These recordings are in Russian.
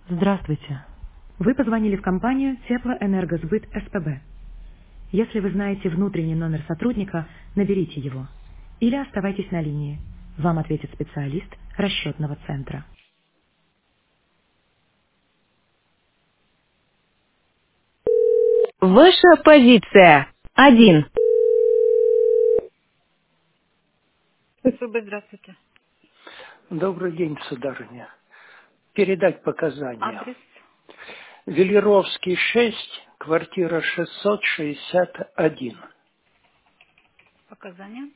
Здравствуйте. Вы позвонили в компанию Теплоэнергосбыт СПБ. Если вы знаете внутренний номер сотрудника, наберите его. Или оставайтесь на линии. Вам ответит специалист расчетного центра. Ваша позиция. Один. СПБ, здравствуйте. Добрый день, сударыня. Передать показания. Адрес, Велеровский, 6, квартира 661. показания.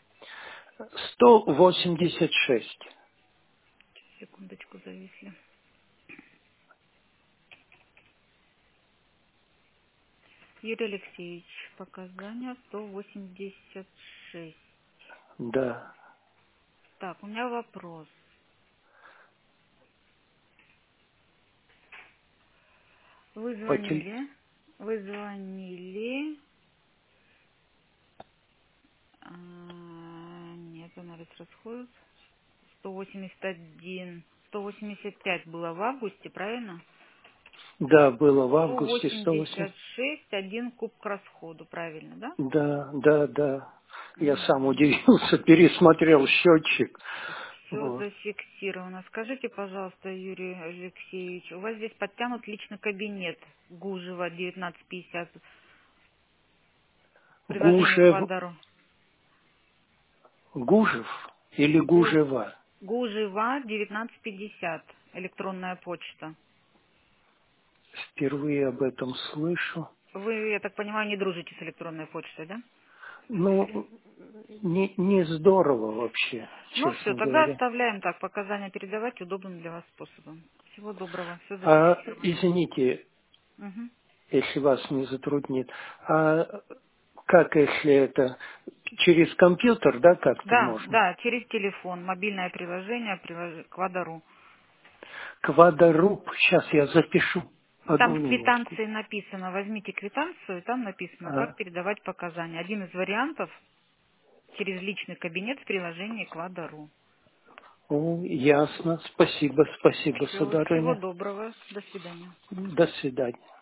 186. Секундочку, зависли. Юрий Алексеевич, показания 186. Да. Так, у меня вопрос. Вы По теле- звонили, вы звонили, нет, анализ расходов, 181, 185 было в августе, правильно? Да, было в августе 180. 186, 1 куб к расходу, правильно, да? Да, да, да. Я сам Угу. удивился, пересмотрел счетчик. Все Вот. зафиксировано. Скажите, пожалуйста, Юрий Алексеевич, у вас здесь подтянут личный кабинет Гужева 1950, приложение к Гужев, Вадару. Гужев или Гужева? Гужева 1950, электронная почта. Впервые об этом слышу. Вы, я так понимаю, не дружите с электронной почтой, да? Ну, не здорово вообще, Ну все, честно тогда говоря. оставляем так, показания передавать удобным для вас способом. Всего доброго, все А, зафиксировано. извините, Мгм. если вас не затруднит, а как, если это через компьютер, да, как-то Да, можно? да, через телефон, мобильное приложение, Квадару. Квадруб, сейчас я запишу, Там одну в минутку. квитанции написано, возьмите квитанцию, там написано, как А, передавать показания. Один из вариантов через личный кабинет в приложении Квадару. ясно, спасибо, Все, всего сударыня. доброго, до свидания. До свидания.